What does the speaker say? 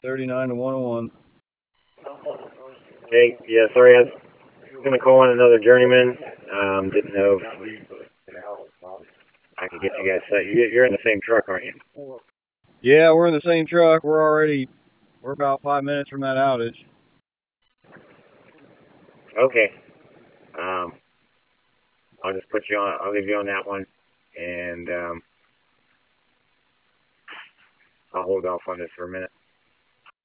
39 to 101. Hey, yeah, sorry, I was going to call in another journeyman. Didn't know if I could get you guys set. You're in the same truck, aren't you? Yeah, we're in the same truck. We're about 5 minutes from that outage. Okay. Um, I'll just put you on. I'll leave you on that one, and I'll hold off on this for a minute.